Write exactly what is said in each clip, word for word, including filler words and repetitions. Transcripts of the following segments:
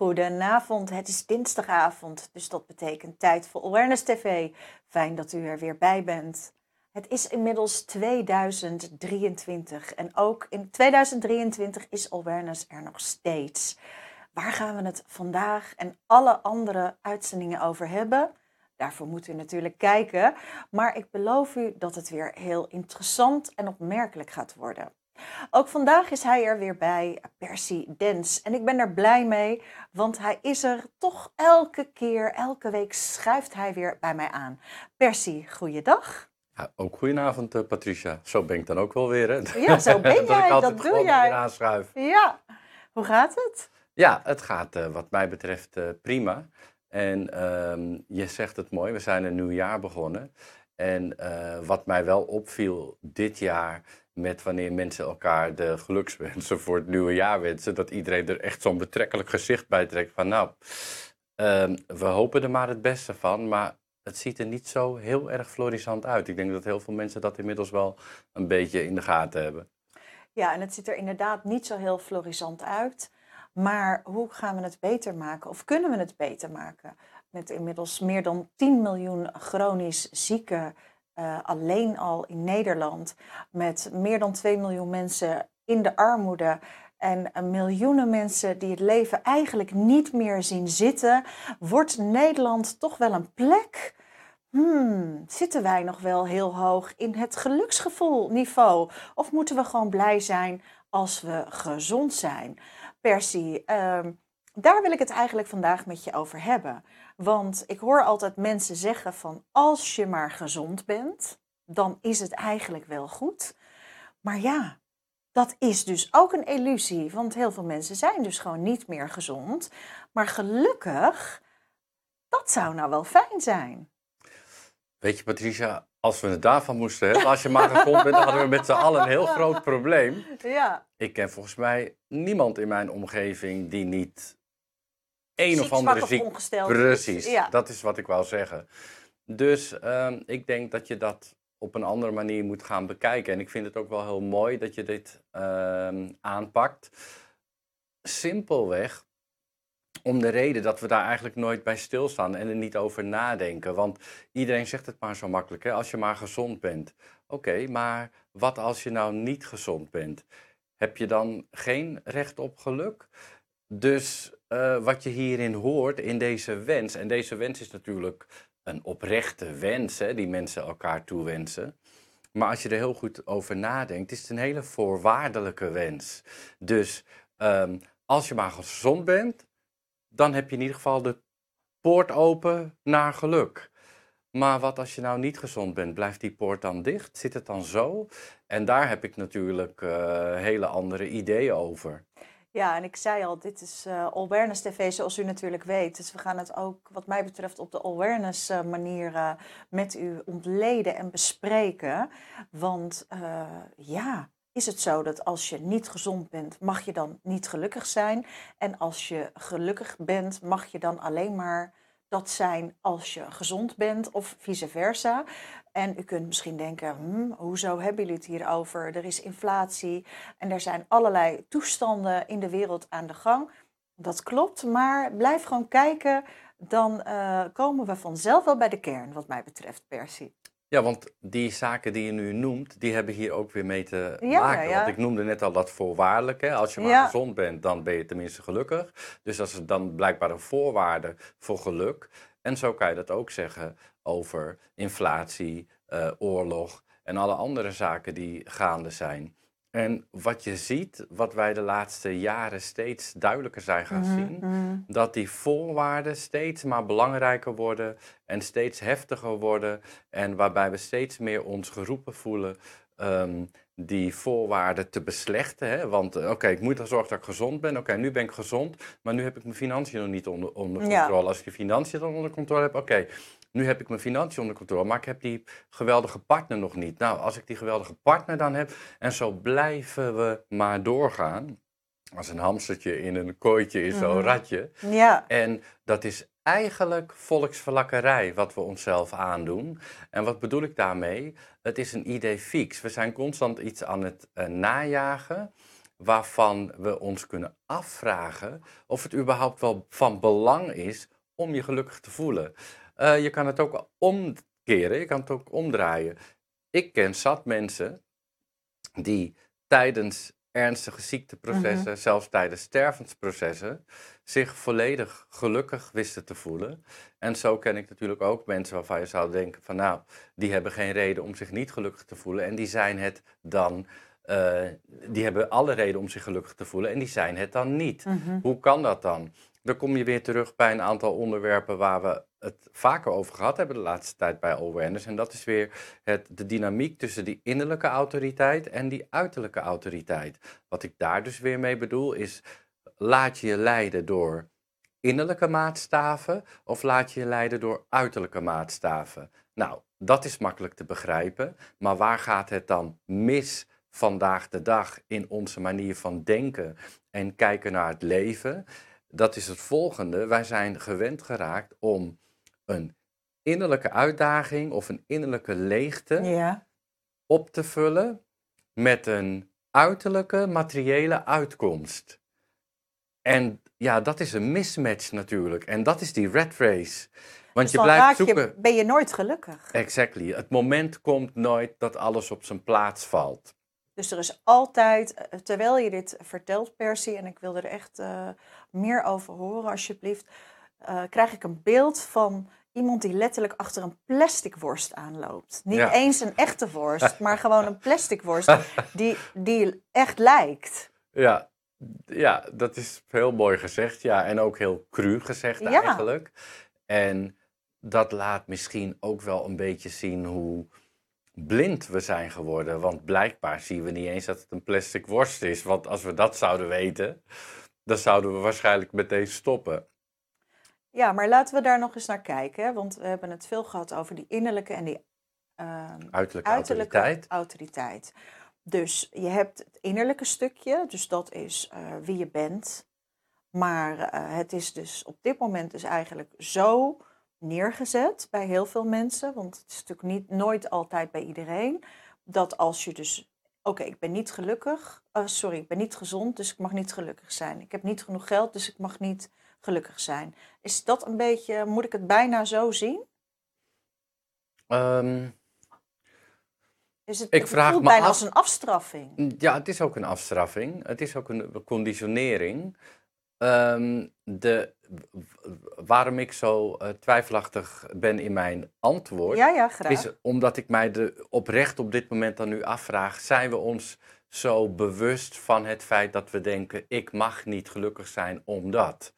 Goedenavond, het is dinsdagavond, dus dat betekent tijd voor Awareness T V. Fijn dat u er weer bij bent. Het is inmiddels tweeduizend drieëntwintig en ook in tweeduizend drieëntwintig is Awareness er nog steeds. Waar gaan we het vandaag en alle andere uitzendingen over hebben? Daarvoor moet u natuurlijk kijken, maar ik beloof u dat het weer heel interessant en opmerkelijk gaat worden. Ook vandaag is hij er weer bij, Percy Dens. En ik ben er blij mee, want hij is er toch elke keer, elke week schuift hij weer bij mij aan. Percy, goeiedag. Ja, ook goedenavond, uh, Patricia. Zo ben ik dan ook wel weer, hè? Ja, zo ben dat jij, ik dat doe jij. Aanschuif. Ja, hoe gaat het? Ja, het gaat uh, wat mij betreft uh, prima. En uh, je zegt het mooi, we zijn een nieuw jaar begonnen. En uh, wat mij wel opviel dit jaar, met wanneer mensen elkaar de gelukswensen voor het nieuwe jaar wensen, dat iedereen er echt zo'n betrekkelijk gezicht bij trekt van nou, uh, we hopen er maar het beste van, maar het ziet er niet zo heel erg florissant uit. Ik denk dat heel veel mensen dat inmiddels wel een beetje in de gaten hebben. Ja, en het ziet er inderdaad niet zo heel florissant uit. Maar hoe gaan we het beter maken? Of kunnen we het beter maken? Met inmiddels meer dan tien miljoen chronisch zieken, uh, alleen al in Nederland. Met meer dan twee miljoen mensen in de armoede. En uh, miljoenen mensen die het leven eigenlijk niet meer zien zitten. Wordt Nederland toch wel een plek? Hmm, zitten wij nog wel heel hoog in het geluksgevoelniveau? Of moeten we gewoon blij zijn als we gezond zijn? Percy, uh, daar wil ik het eigenlijk vandaag met je over hebben. Want ik hoor altijd mensen zeggen van als je maar gezond bent, dan is het eigenlijk wel goed. Maar ja, dat is dus ook een illusie, want heel veel mensen zijn dus gewoon niet meer gezond. Maar gelukkig, dat zou nou wel fijn zijn. Weet je, Patricia, als we het daarvan moesten hebben, als je maar gezond bent, dan hadden we met z'n allen een heel groot probleem. Ja. Ik ken volgens mij niemand in mijn omgeving die niet een Ziek, of andere zwak ziek... of ongesteld. Precies, Ja. Dat is wat ik wou zeggen. Dus uh, ik denk dat je dat op een andere manier moet gaan bekijken. En ik vind het ook wel heel mooi dat je dit uh, aanpakt. Simpelweg om de reden dat we daar eigenlijk nooit bij stilstaan en er niet over nadenken. Want iedereen zegt het maar zo makkelijk, hè? Als je maar gezond bent. Oké, okay, maar wat als je nou niet gezond bent? Heb je dan geen recht op geluk? Dus uh, wat je hierin hoort, in deze wens, en deze wens is natuurlijk een oprechte wens, hè, die mensen elkaar toewensen. Maar als je er heel goed over nadenkt, is het een hele voorwaardelijke wens. Dus um, als je maar gezond bent, dan heb je in ieder geval de poort open naar geluk. Maar wat als je nou niet gezond bent, blijft die poort dan dicht? Zit het dan zo? En daar heb ik natuurlijk uh, hele andere ideeën over. Ja, en ik zei al, dit is uh, Awareness T V zoals u natuurlijk weet. Dus we gaan het ook wat mij betreft op de Awareness uh, manier uh, met u ontleden en bespreken. Want uh, ja, is het zo dat als je niet gezond bent, mag je dan niet gelukkig zijn? En als je gelukkig bent, mag je dan alleen maar dat zijn als je gezond bent of vice versa? En u kunt misschien denken, hm, hoezo hebben jullie het hier over? Er is inflatie en er zijn allerlei toestanden in de wereld aan de gang. Dat klopt, maar blijf gewoon kijken. Dan uh, komen we vanzelf wel bij de kern, wat mij betreft, Percy. Ja, want die zaken die je nu noemt, die hebben hier ook weer mee te ja, maken. Ja, ja. Want ik noemde net al dat voorwaardelijke. Als je maar ja. gezond bent, dan ben je tenminste gelukkig. Dus dat is dan blijkbaar een voorwaarde voor geluk. En zo kan je dat ook zeggen over inflatie, uh, oorlog en alle andere zaken die gaande zijn. En wat je ziet, wat wij de laatste jaren steeds duidelijker zijn gaan mm-hmm, zien, mm-hmm. dat die voorwaarden steeds maar belangrijker worden en steeds heftiger worden. En waarbij we steeds meer ons geroepen voelen um, die voorwaarden te beslechten. Hè? Want uh, oké, okay, ik moet ervoor zorgen dat ik gezond ben. Oké, okay, nu ben ik gezond, maar nu heb ik mijn financiën nog niet onder, onder controle. Ja. Als ik de financiën dan onder controle heb, oké. Okay, nu heb ik mijn financiën onder controle, maar ik heb die geweldige partner nog niet. Nou, als ik die geweldige partner dan heb, en zo blijven we maar doorgaan. Als een hamstertje in een kooitje is zo'n mm-hmm. ratje. Ja. En dat is eigenlijk volksverlakkerij wat we onszelf aandoen. En wat bedoel ik daarmee? Het is een idee fix. We zijn constant iets aan het uh, najagen. waarvan we ons kunnen afvragen of het überhaupt wel van belang is om je gelukkig te voelen. Uh, je kan het ook omkeren, je kan het ook omdraaien. Ik ken zat mensen die tijdens ernstige ziekteprocessen, Mhm. zelfs tijdens stervensprocessen, zich volledig gelukkig wisten te voelen. En zo ken ik natuurlijk ook mensen waarvan je zou denken van nou, die hebben geen reden om zich niet gelukkig te voelen. En die zijn het dan, uh, die hebben alle reden om zich gelukkig te voelen en die zijn het dan niet. Mhm. Hoe kan dat dan? Dan kom je weer terug bij een aantal onderwerpen waar we het vaker over gehad hebben de laatste tijd bij Awareness. En dat is weer het, de dynamiek tussen die innerlijke autoriteit en die uiterlijke autoriteit. Wat ik daar dus weer mee bedoel is, laat je je leiden door innerlijke maatstaven of laat je je leiden door uiterlijke maatstaven? Nou, dat is makkelijk te begrijpen, maar waar gaat het dan mis vandaag de dag in onze manier van denken en kijken naar het leven? Dat is het volgende. Wij zijn gewend geraakt om een innerlijke uitdaging of een innerlijke leegte Ja. op te vullen met een uiterlijke materiële uitkomst. En ja, dat is een mismatch natuurlijk. En dat is die rat race. Want Dus je dan blijft raak zoeken. je, ben je nooit gelukkig. Exactly. Het moment komt nooit dat alles op zijn plaats valt. Dus er is altijd, eh, terwijl je dit vertelt, Percy, en ik wil er echt uh, meer over horen alsjeblieft, uh, krijg ik een beeld van iemand die letterlijk achter een plastic worst aanloopt. Niet Ja. eens een echte worst, maar gewoon een plastic worst die, die echt lijkt. Ja. Ja, dat is heel mooi gezegd. Ja, en ook heel cru gezegd Ja. eigenlijk. En dat laat misschien ook wel een beetje zien hoe blind we zijn geworden. Want blijkbaar zien we niet eens dat het een plastic worst is. Want als we dat zouden weten, dan zouden we waarschijnlijk meteen stoppen. Ja, maar laten we daar nog eens naar kijken. Hè? Want we hebben het veel gehad over die innerlijke en die uh, uiterlijke, uiterlijke autoriteit. autoriteit. Dus je hebt het innerlijke stukje, dus dat is uh, wie je bent. Maar uh, het is dus op dit moment dus eigenlijk zo neergezet bij heel veel mensen, want het is natuurlijk niet, nooit altijd bij iedereen, dat als je dus, oké, okay, ik ben niet gelukkig, uh, sorry, ik ben niet gezond, dus ik mag niet gelukkig zijn. Ik heb niet genoeg geld, dus ik mag niet gelukkig zijn. Is dat een beetje, moet ik het bijna zo zien? Um, is het, ik het vraag voelt me bijna af, als een afstraffing. Ja, het is ook een afstraffing. Het is ook een conditionering. Um, de, waarom ik zo uh, twijfelachtig ben in mijn antwoord, ja, ja, graag. is omdat ik mij de, oprecht op dit moment dan nu afvraag, zijn we ons zo bewust van het feit dat we denken, ik mag niet gelukkig zijn omdat.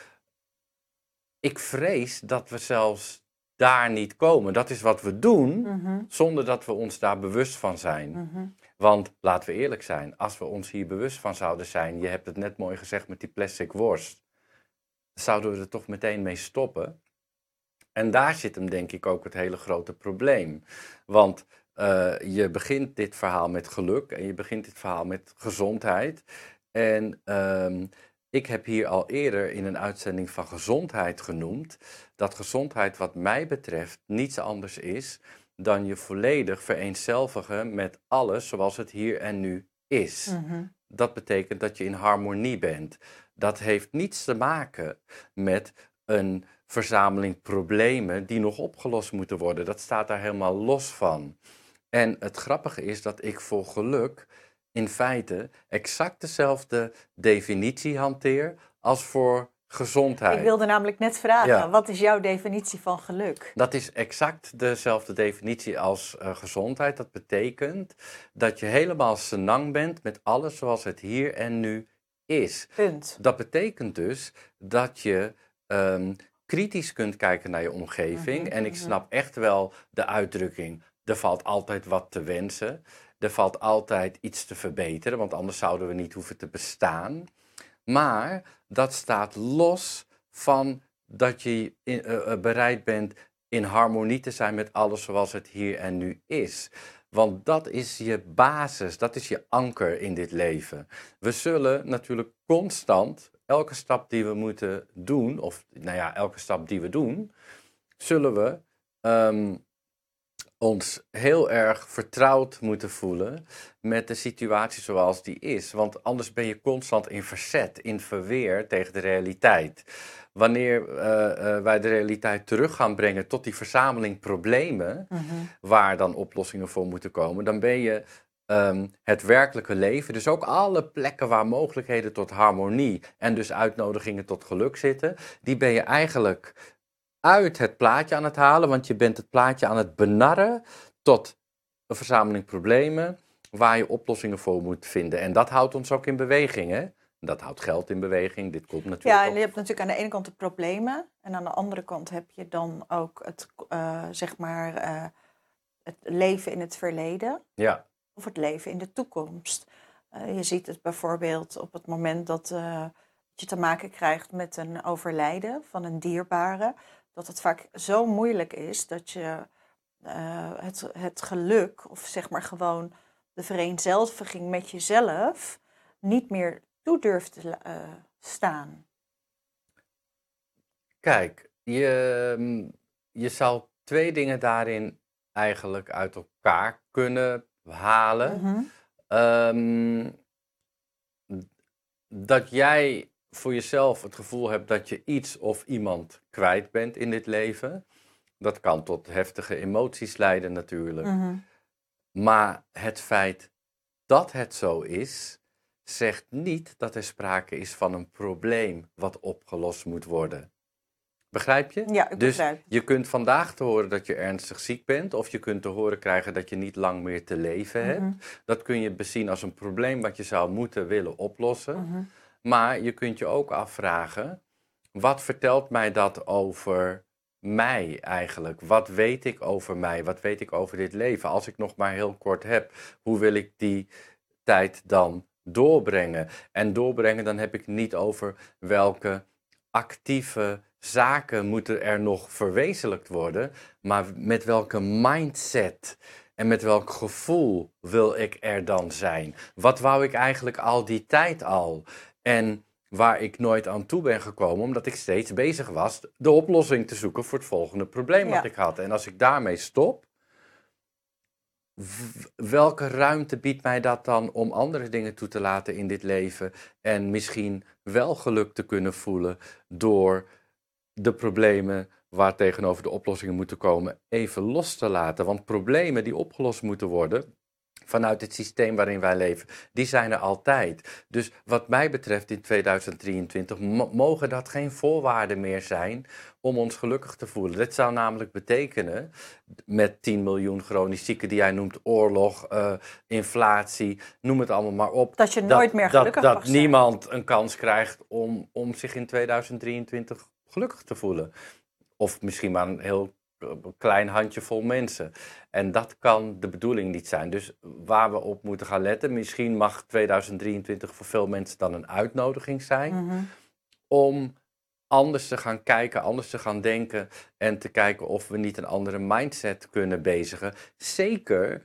Ik vrees dat we zelfs daar niet komen. Dat is wat we doen, Mm-hmm. zonder dat we ons daar bewust van zijn. Mm-hmm. Want laten we eerlijk zijn, als we ons hier bewust van zouden zijn, je hebt het net mooi gezegd met die plastic worst, zouden we er toch meteen mee stoppen. En daar zit hem denk ik ook het hele grote probleem. Want uh, je begint dit verhaal met geluk en je begint dit verhaal met gezondheid. En um, ik heb hier al eerder in een uitzending van gezondheid genoemd, dat gezondheid wat mij betreft niets anders is dan je volledig vereenzelvigen met alles zoals het hier en nu is. Mm-hmm. Dat betekent dat je in harmonie bent. Dat heeft niets te maken met een verzameling problemen die nog opgelost moeten worden. Dat staat daar helemaal los van. En het grappige is dat ik voor geluk in feite exact dezelfde definitie hanteer als voor gezondheid. Ik wilde namelijk net vragen, ja. Wat is jouw definitie van geluk? Dat is exact dezelfde definitie als uh, gezondheid. Dat betekent dat je helemaal senang bent met alles zoals het hier en nu is. Punt. Dat betekent dus dat je um, kritisch kunt kijken naar je omgeving. Mm-hmm, en ik snap echt wel de uitdrukking, er valt altijd wat te wensen. Er valt altijd iets te verbeteren, want anders zouden we niet hoeven te bestaan. Maar dat staat los van dat je in, uh, bereid bent in harmonie te zijn met alles zoals het hier en nu is. Want dat is je basis, dat is je anker in dit leven. We zullen natuurlijk constant, elke stap die we moeten doen, of nou ja, elke stap die we doen, zullen we um, ons heel erg vertrouwd moeten voelen met de situatie zoals die is. Want anders ben je constant in verzet, in verweer tegen de realiteit. Wanneer uh, uh, wij de realiteit terug gaan brengen tot die verzameling problemen, Mm-hmm. waar dan oplossingen voor moeten komen, dan ben je um, het werkelijke leven, dus ook alle plekken waar mogelijkheden tot harmonie en dus uitnodigingen tot geluk zitten, die ben je eigenlijk uit het plaatje aan het halen, want je bent het plaatje aan het benarren tot een verzameling problemen waar je oplossingen voor moet vinden. En dat houdt ons ook in beweging, hè? Dat houdt geld in beweging. Dit komt natuurlijk Ja, en op. je hebt natuurlijk aan de ene kant de problemen en aan de andere kant heb je dan ook het, uh, zeg maar, uh, het leven in het verleden Ja. of het leven in de toekomst. Uh, je ziet het bijvoorbeeld op het moment dat uh, je te maken krijgt met een overlijden van een dierbare, dat het vaak zo moeilijk is dat je uh, het, het geluk of zeg maar gewoon de vereenzelviging met jezelf niet meer toe durft te uh, staan. Kijk, je, je zou twee dingen daarin eigenlijk uit elkaar kunnen halen. Mm-hmm. Um, dat jij voor jezelf het gevoel hebt dat je iets of iemand kwijt bent in dit leven. Dat kan tot heftige emoties leiden natuurlijk. Mm-hmm. Maar het feit dat het zo is, zegt niet dat er sprake is van een probleem wat opgelost moet worden. Begrijp je? Ja, ik dus begrijp. je kunt vandaag te horen dat je ernstig ziek bent, of je kunt te horen krijgen dat je niet lang meer te leven hebt. Mm-hmm. Dat kun je bezien als een probleem wat je zou moeten willen oplossen. Mm-hmm. Maar je kunt je ook afvragen, wat vertelt mij dat over mij eigenlijk? Wat weet ik over mij? Wat weet ik over dit leven? Als ik nog maar heel kort heb, hoe wil ik die tijd dan doorbrengen? En doorbrengen, dan heb ik het niet over welke actieve zaken moeten er nog verwezenlijkt worden, maar met welke mindset en met welk gevoel wil ik er dan zijn? Wat wou ik eigenlijk al die tijd al? En waar ik nooit aan toe ben gekomen, omdat ik steeds bezig was de oplossing te zoeken voor het volgende probleem Ja. wat ik had. En als ik daarmee stop, welke ruimte biedt mij dat dan om andere dingen toe te laten in dit leven en misschien wel geluk te kunnen voelen door de problemen waar tegenover de oplossingen moeten komen even los te laten? Want problemen die opgelost moeten worden vanuit het systeem waarin wij leven, die zijn er altijd. Dus wat mij betreft in tweeduizend drieëntwintig mo- mogen dat geen voorwaarden meer zijn om ons gelukkig te voelen. Dat zou namelijk betekenen, met tien miljoen chronisch zieken die jij noemt, oorlog, uh, inflatie, noem het allemaal maar op. Dat je nooit meer gelukkig dat, mag dat zijn. niemand een kans krijgt om, om zich in tweeduizend drieëntwintig gelukkig te voelen. Of misschien maar een heel klein handjevol mensen. En dat kan de bedoeling niet zijn. Dus waar we op moeten gaan letten, misschien mag tweeduizend drieëntwintig voor veel mensen dan een uitnodiging zijn, Mm-hmm. om anders te gaan kijken, anders te gaan denken en te kijken of we niet een andere mindset kunnen bezigen. Zeker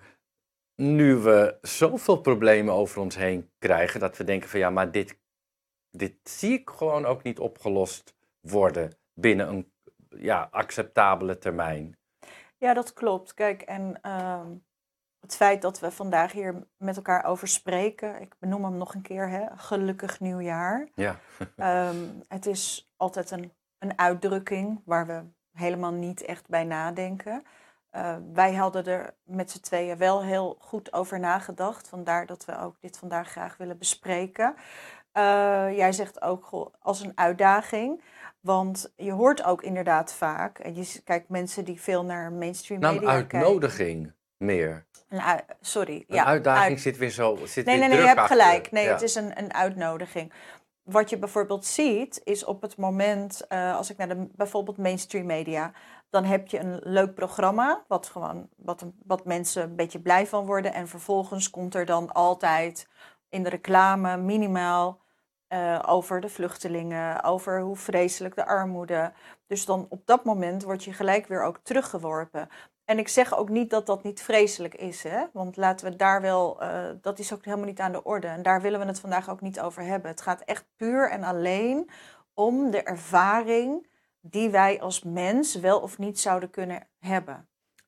nu we zoveel problemen over ons heen krijgen, dat we denken van ja, maar dit, dit zie ik gewoon ook niet opgelost worden binnen een ja, acceptabele termijn. Ja, dat klopt. Kijk, en uh, het feit dat we vandaag hier met elkaar over spreken, ik benoem hem nog een keer, hè, gelukkig nieuwjaar. Ja. um, het is altijd een, een uitdrukking waar we helemaal niet echt bij nadenken. Uh, wij hadden er met z'n tweeën wel heel goed over nagedacht. Vandaar dat we ook dit vandaag graag willen bespreken. Uh, jij zegt ook goh, als een uitdaging. Want je hoort ook inderdaad vaak, en je kijkt mensen die veel naar mainstream Nou, media een uitnodiging kijken. meer. Een uit, sorry. Een ja, uitdaging uit... zit weer zo. Zit nee, weer nee, nee, je druk hebt achter. gelijk. Nee, ja. het is een, een uitnodiging. Wat je bijvoorbeeld ziet, is op het moment, uh, als ik naar de bijvoorbeeld mainstream media, dan heb je een leuk programma, wat, gewoon, wat, wat mensen een beetje blij van worden. En vervolgens komt er dan altijd in de reclame minimaal uh, over de vluchtelingen, over hoe vreselijk de armoede. Dus dan op dat moment word je gelijk weer ook teruggeworpen. En ik zeg ook niet dat dat niet vreselijk is, hè? Want laten we daar wel, uh, dat is ook helemaal niet aan de orde. En daar willen we het vandaag ook niet over hebben. Het gaat echt puur en alleen om de ervaring die wij als mens wel of niet zouden kunnen hebben.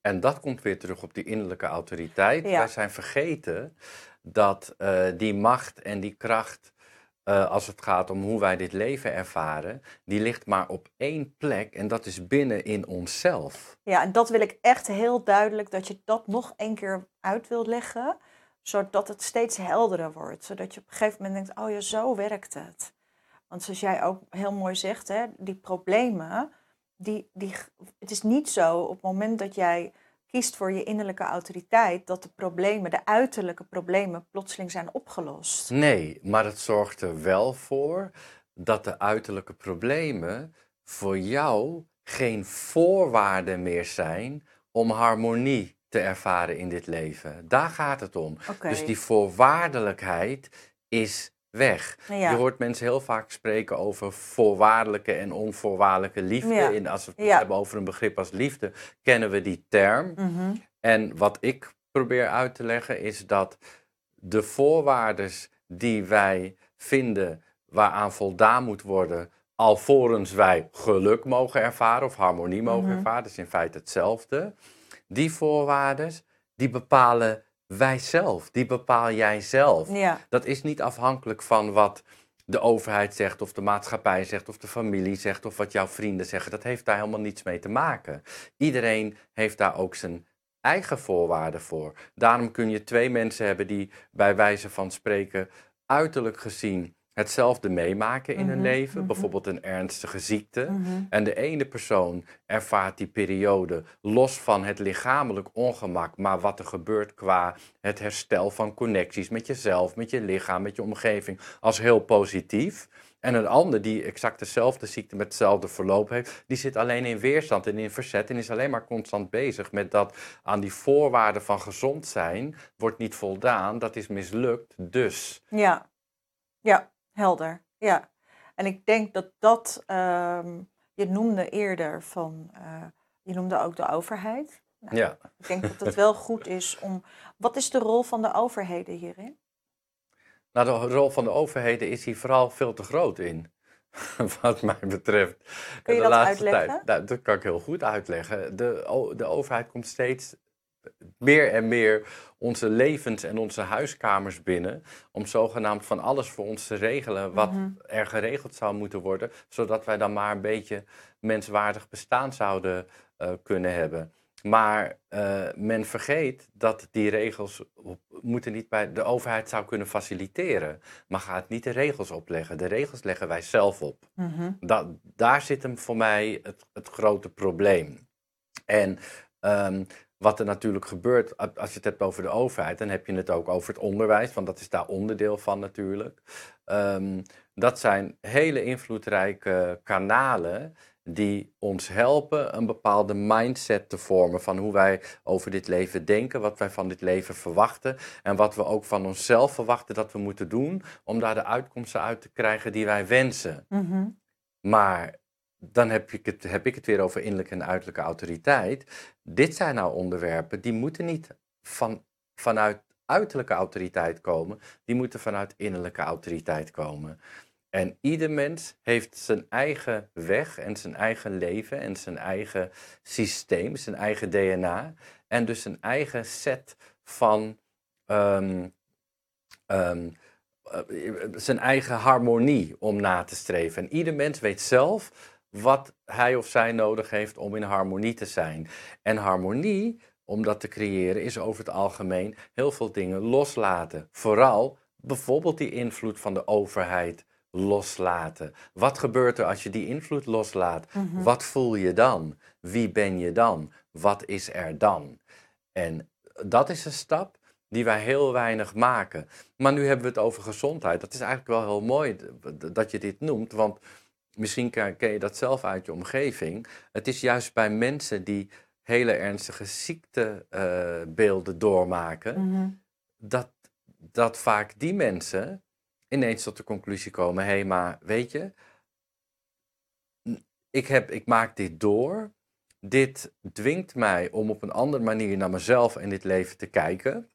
En dat komt weer terug op die innerlijke autoriteit. Ja. Wij zijn vergeten dat uh, die macht en die kracht, uh, als het gaat om hoe wij dit leven ervaren, die ligt maar op één plek en dat is binnen in onszelf. Ja, en dat wil ik echt heel duidelijk, dat je dat nog één keer uit wilt leggen, zodat het steeds helderder wordt. Zodat je op een gegeven moment denkt, oh ja, zo werkt het. Want zoals jij ook heel mooi zegt, hè, die problemen, die, die, het is niet zo op het moment dat jij kiest voor je innerlijke autoriteit, dat de problemen, de uiterlijke problemen, plotseling zijn opgelost. Nee, maar het zorgt er wel voor dat de uiterlijke problemen voor jou geen voorwaarden meer zijn om harmonie te ervaren in dit leven. Daar gaat het om. Okay. Dus die voorwaardelijkheid is weg. Ja. Je hoort mensen heel vaak spreken over voorwaardelijke en onvoorwaardelijke liefde. Ja. En als we het Ja. hebben over een begrip als liefde, kennen we die term. Mm-hmm. En wat ik probeer uit te leggen is dat de voorwaarden die wij vinden waaraan voldaan moet worden, alvorens wij geluk mogen ervaren of harmonie mogen Mm-hmm. ervaren, dat is in feite hetzelfde. Die voorwaarden, die bepalen wij zelf, die bepaal jij zelf. Ja. Dat is niet afhankelijk van wat de overheid zegt of de maatschappij zegt of de familie zegt of wat jouw vrienden zeggen. Dat heeft daar helemaal niets mee te maken. Iedereen heeft daar ook zijn eigen voorwaarden voor. Daarom kun je twee mensen hebben die bij wijze van spreken uiterlijk gezien hetzelfde meemaken in Mm-hmm, hun leven. mm-hmm. Bijvoorbeeld een ernstige ziekte. Mm-hmm. En de ene persoon ervaart die periode los van het lichamelijk ongemak, maar wat er gebeurt qua het herstel van connecties met jezelf, met je lichaam, met je omgeving, als heel positief. En een ander die exact dezelfde ziekte met hetzelfde verloop heeft, die zit alleen in weerstand en in verzet en is alleen maar constant bezig met dat aan die voorwaarden van gezond zijn wordt niet voldaan, dat is mislukt, dus. Ja, ja, helder. Ja. En ik denk dat dat, um, je noemde eerder van, uh, je noemde ook de overheid. Nou, Ja. Ik denk dat het wel goed is om, wat is de rol van de overheden hierin? Nou, de rol van de overheden is hier vooral veel te groot in, wat mij betreft. Kun je de dat laatste uitleggen? Tijd, nou, dat kan ik heel goed uitleggen. De, o- de overheid komt steeds meer en meer onze levens en onze huiskamers binnen, om zogenaamd van alles voor ons te regelen wat Mm-hmm. er geregeld zou moeten worden, zodat wij dan maar een beetje menswaardig bestaan zouden uh, kunnen hebben. Maar uh, men vergeet dat die regels op, moeten niet bij de overheid zou kunnen faciliteren, maar gaat niet de regels opleggen. De regels leggen wij zelf op. Mm-hmm. Da- daar zit hem voor mij het, het grote probleem. En um, wat er natuurlijk gebeurt, als je het hebt over de overheid, dan heb je het ook over het onderwijs, want dat is daar onderdeel van natuurlijk. Um, dat zijn hele invloedrijke kanalen die ons helpen een bepaalde mindset te vormen van hoe wij over dit leven denken, wat wij van dit leven verwachten en wat we ook van onszelf verwachten dat we moeten doen om daar de uitkomsten uit te krijgen die wij wensen. Mm-hmm. Maar dan heb ik, het, heb ik het weer over innerlijke en uiterlijke autoriteit. Dit zijn nou onderwerpen die moeten niet van, vanuit uiterlijke autoriteit komen, die moeten vanuit innerlijke autoriteit komen. En ieder mens heeft zijn eigen weg en zijn eigen leven en zijn eigen systeem, zijn eigen D N A en dus zijn eigen set van um, um, uh, zijn eigen harmonie om na te streven. En ieder mens weet zelf wat hij of zij nodig heeft om in harmonie te zijn. En harmonie, om dat te creëren, is over het algemeen heel veel dingen loslaten. Vooral bijvoorbeeld die invloed van de overheid loslaten. Wat gebeurt er als je die invloed loslaat? Mm-hmm. Wat voel je dan? Wie ben je dan? Wat is er dan? En dat is een stap die wij heel weinig maken. Maar nu hebben we het over gezondheid. Dat is eigenlijk wel heel mooi dat je dit noemt, want misschien ken je dat zelf uit je omgeving. Het is juist bij mensen die hele ernstige ziektebeelden uh, doormaken, Mm-hmm. dat, dat vaak die mensen ineens tot de conclusie komen, hé, hey, maar weet je, ik, heb, ik maak dit door. Dit dwingt mij om op een andere manier naar mezelf en dit leven te kijken.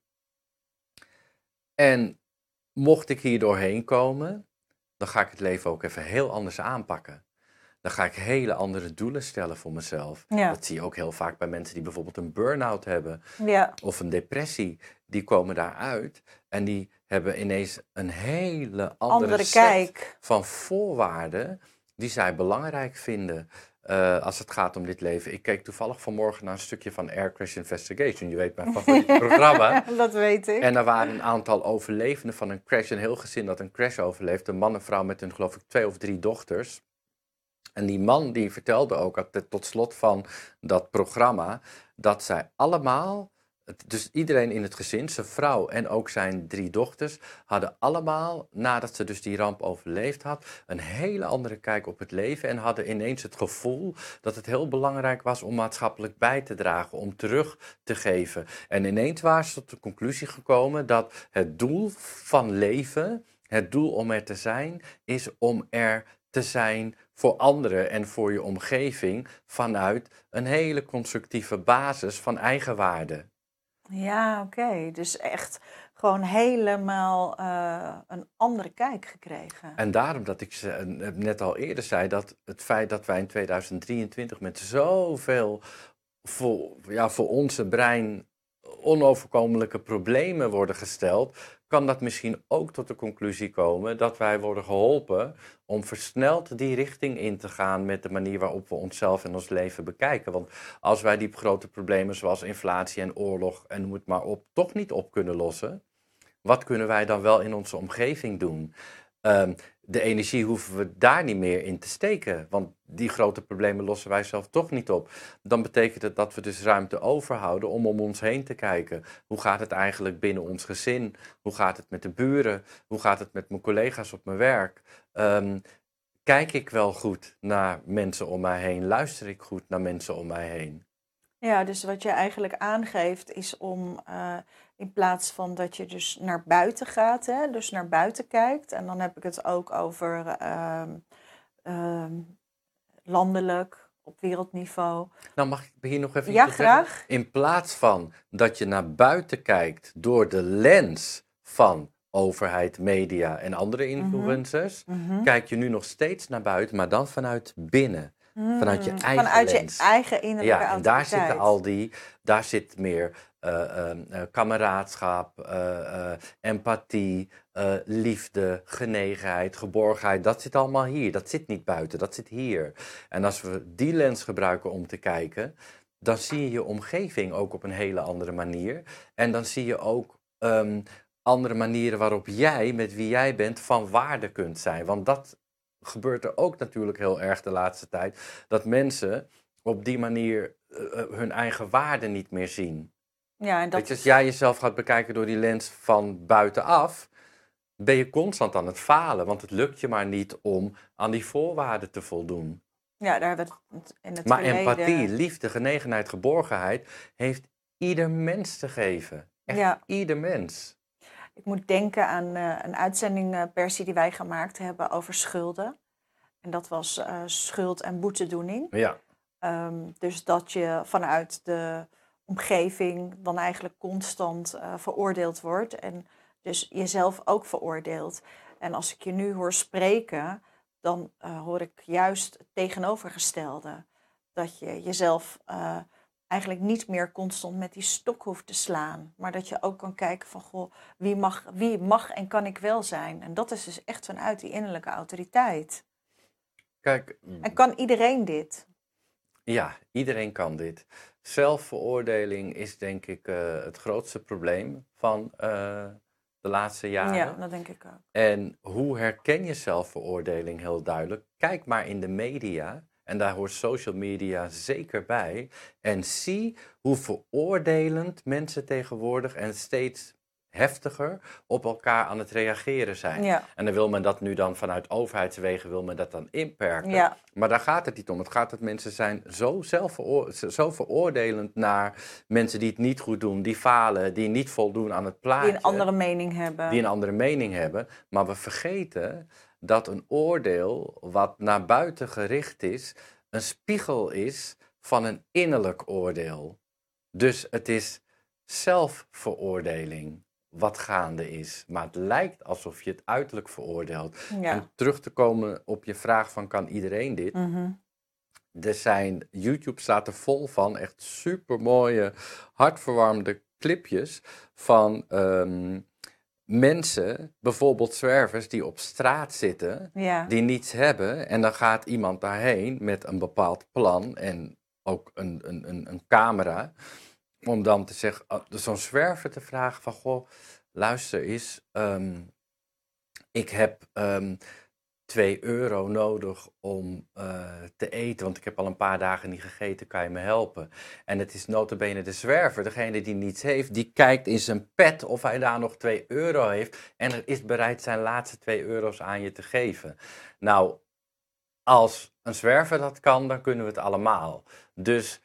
En mocht ik hier doorheen komen, dan ga ik het leven ook even heel anders aanpakken. dan ga ik hele andere doelen stellen voor mezelf. Ja. Dat zie je ook heel vaak bij mensen die bijvoorbeeld een burn-out hebben Ja. of een depressie. Die komen daaruit en die hebben ineens een hele andere, Andere set kijk. van voorwaarden die zij belangrijk vinden uh, als het gaat om dit leven. Ik keek toevallig vanmorgen naar een stukje van Air Crash Investigation. Je weet mijn favoriete programma. Dat weet ik. En er waren een aantal overlevenden van een crash. Een heel gezin dat een crash overleeft. Een man en vrouw met hun geloof ik twee of drie dochters. En die man die vertelde ook tot slot van dat programma dat zij allemaal, dus iedereen in het gezin, zijn vrouw en ook zijn drie dochters, hadden allemaal, nadat ze dus die ramp overleefd had, een hele andere kijk op het leven en hadden ineens het gevoel dat het heel belangrijk was om maatschappelijk bij te dragen, om terug te geven. En ineens waren ze tot de conclusie gekomen dat het doel van leven, het doel om er te zijn, is om er te zijn voor anderen en voor je omgeving vanuit een hele constructieve basis van eigenwaarde. Ja, oké. Okay. Dus echt gewoon helemaal uh, een andere kijk gekregen. En daarom dat ik net al eerder zei dat het feit dat wij in tweeduizend drieëntwintig met zoveel voor, ja, voor onze brein onoverkomelijke problemen worden gesteld, kan dat misschien ook tot de conclusie komen dat wij worden geholpen om versneld die richting in te gaan met de manier waarop we onszelf en ons leven bekijken. Want als wij die grote problemen zoals inflatie en oorlog en noem het maar op, toch niet op kunnen lossen, wat kunnen wij dan wel in onze omgeving doen? Um, de energie hoeven we daar niet meer in te steken, want die grote problemen lossen wij zelf toch niet op. Dan betekent het dat we dus ruimte overhouden om om ons heen te kijken. Hoe gaat het eigenlijk binnen ons gezin? Hoe gaat het met de buren? Hoe gaat het met mijn collega's op mijn werk? Um, kijk ik wel goed naar mensen om mij heen? Luister ik goed naar mensen om mij heen? Ja, dus wat je eigenlijk aangeeft is om uh, in plaats van dat je dus naar buiten gaat, hè, dus naar buiten kijkt. En dan heb ik het ook over uh, uh, landelijk, op wereldniveau. Nou, mag ik hier nog even ja, iets graag. zeggen? In plaats van dat je naar buiten kijkt door de lens van overheid, media en andere influencers, Mm-hmm. kijk je nu nog steeds naar buiten, maar dan vanuit binnen. Vanuit je eigen Vanuit lens. je eigen innerlijke ja, en daar autoriteit. zitten al die, daar zit meer uh, uh, uh, kameraadschap, uh, uh, empathie, uh, liefde, genegenheid, geborgenheid. Dat zit allemaal hier. Dat zit niet buiten, dat zit hier. En als we die lens gebruiken om te kijken, dan zie je je omgeving ook op een hele andere manier. En dan zie je ook um, andere manieren waarop jij, met wie jij bent, van waarde kunt zijn. Want dat gebeurt er ook natuurlijk heel erg de laatste tijd, dat mensen op die manier uh, hun eigen waarde niet meer zien. Ja, en dat Weet je, als jij jezelf gaat bekijken door die lens van buitenaf, ben je constant aan het falen, want het lukt je maar niet om aan die voorwaarden te voldoen. Ja, daar hebben we het in het maar verleden... empathie, liefde, genegenheid, geborgenheid heeft ieder mens te geven. Echt ja. ieder mens. Ik moet denken aan uh, een uitzending uh, Persie die wij gemaakt hebben over schulden. En dat was uh, schuld- en boetedoening. Ja. Um, dus dat je vanuit de omgeving dan eigenlijk constant uh, veroordeeld wordt. En dus jezelf ook veroordeelt. En als ik je nu hoor spreken, dan uh, hoor ik juist het tegenovergestelde. Dat je jezelf uh, eigenlijk niet meer constant met die stok hoeft te slaan. Maar dat je ook kan kijken van, goh, wie mag, wie mag en kan ik wel zijn? En dat is dus echt vanuit die innerlijke autoriteit. Kijk, en kan iedereen dit? Ja, iedereen kan dit. Zelfveroordeling is denk ik uh, het grootste probleem van uh, de laatste jaren. Ja, dat denk ik ook. En hoe herken je zelfveroordeling heel duidelijk? Kijk maar in de media. En daar hoort social media zeker bij. En zie hoe veroordelend mensen tegenwoordig en steeds heftiger op elkaar aan het reageren zijn. Ja. En dan wil men dat nu dan vanuit overheidswegen wil men dat dan inperken. Ja. Maar daar gaat het niet om. Het gaat dat mensen zijn zo, zelfveroor- zo veroordelend naar mensen die het niet goed doen, die falen, die niet voldoen aan het plaatje. Die een andere mening hebben. Die een andere mening hebben. Maar we vergeten dat een oordeel wat naar buiten gericht is, een spiegel is van een innerlijk oordeel. Dus het is zelfveroordeling. wat gaande is. Maar het lijkt alsof je het uiterlijk veroordeelt. Ja. En terug te komen op je vraag van kan iedereen dit? Mm-hmm. Er zijn, YouTube staat er vol van, echt supermooie, hartverwarmende clipjes van um, mensen, bijvoorbeeld zwervers die op straat zitten, Ja. die niets hebben. En dan gaat iemand daarheen met een bepaald plan en ook een, een, een, een camera, om dan te zeggen, zo'n zwerver te vragen van, goh, luister eens, um, ik heb um, twee euro nodig om uh, te eten, want ik heb al een paar dagen niet gegeten, kan je me helpen? En het is nota bene de zwerver, degene die niets heeft, die kijkt in zijn pet of hij daar nog twee euro heeft en er is bereid zijn laatste twee euro's aan je te geven. Nou, als een zwerver dat kan, dan kunnen we het allemaal. Dus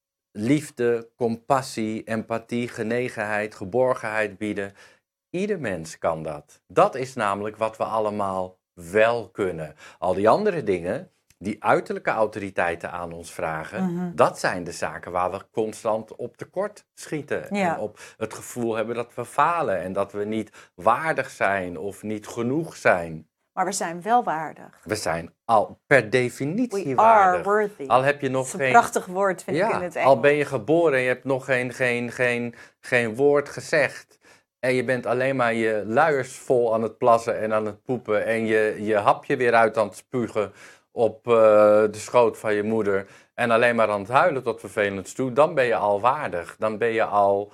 liefde, compassie, empathie, genegenheid, geborgenheid bieden. Ieder mens kan dat. Dat is namelijk wat we allemaal wel kunnen. Al die andere dingen, die uiterlijke autoriteiten aan ons vragen, Mm-hmm. dat zijn de zaken waar we constant op tekort schieten. Ja. En op het gevoel hebben dat we falen en dat we niet waardig zijn of niet genoeg zijn. Maar we zijn wel waardig. We zijn al per definitie We waardig. are worthy. Al heb je nog Dat is een geen... prachtig woord, vind ik in het Engels. Al ben je geboren en je hebt nog geen, geen, geen, geen woord gezegd. En je bent alleen maar je luiers vol aan het plassen en aan het poepen. En je, je hapje weer uit aan het spugen op uh, de schoot van je moeder. En alleen maar aan het huilen tot vervelend toe. Dan ben je al waardig. Dan ben je al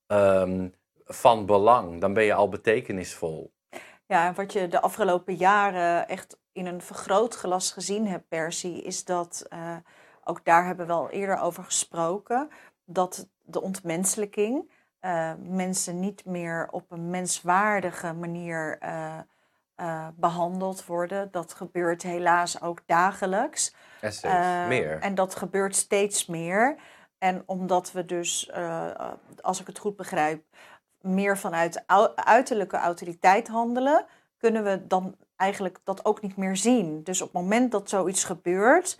um, van belang. Dan ben je al betekenisvol. Ja, en wat je de afgelopen jaren echt in een vergrootglas gezien hebt, Percy, is dat, uh, ook daar hebben we al eerder over gesproken, dat de ontmenselijking, uh, mensen niet meer op een menswaardige manier uh, uh, behandeld worden. Dat gebeurt helaas ook dagelijks. En steeds uh, meer. En dat gebeurt steeds meer. En omdat we dus, uh, als ik het goed begrijp, meer vanuit uiterlijke autoriteit handelen, kunnen we dan eigenlijk dat ook niet meer zien. Dus op het moment dat zoiets gebeurt,